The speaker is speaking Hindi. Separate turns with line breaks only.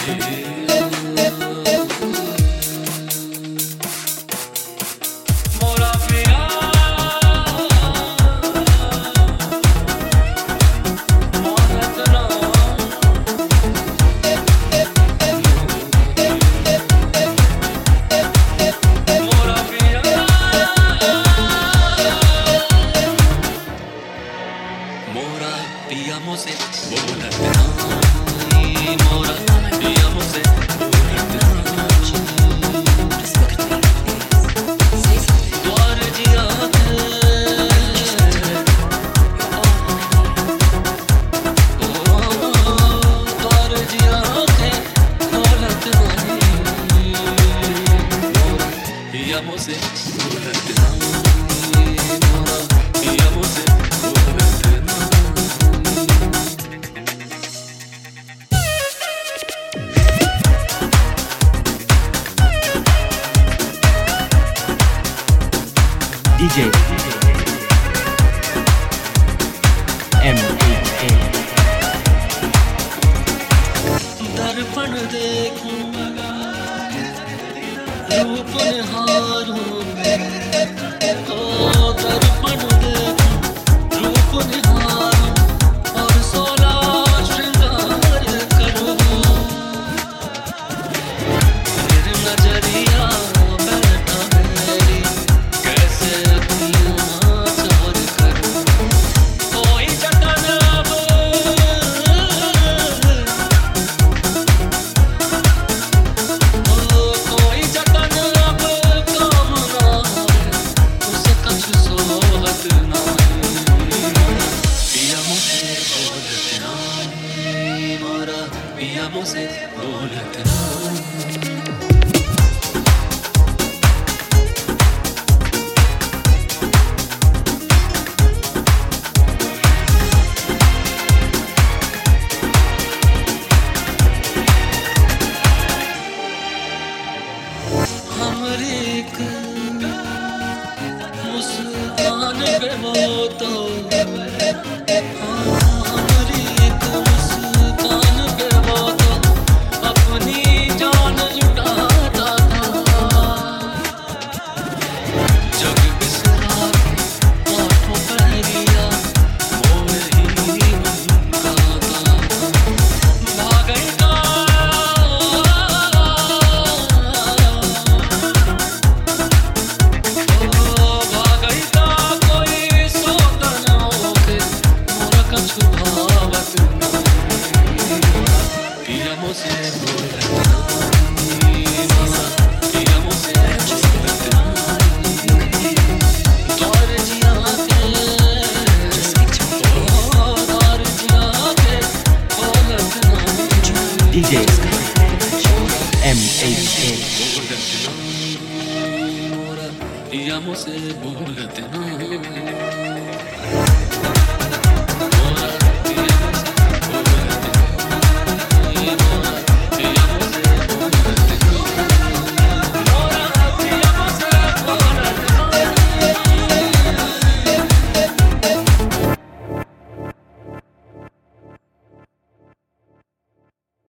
DJ M8A
दर्पण देखूं रूप निहारूं ओ दर्पण देखूं रूप निहारूं और 16 श्रृंगार करूं फिर नजरिया बैठा मेरी कैसे अखियां चार करूं कोई जतन अब कोई जतन अब काम ना उसे कछ सोहत ना पिया मुझे बोलत ना मोरा पिया मुझे बोलत ना हमरी एक मुस्कान पे वो तो हमरी एक मुस्कान पे वो तो अपनी जान लुटाता था जग बिसरा के आँखों पहरिया वो ही उनका था भागई का
DJ M8A
या मुझसे बोलते ना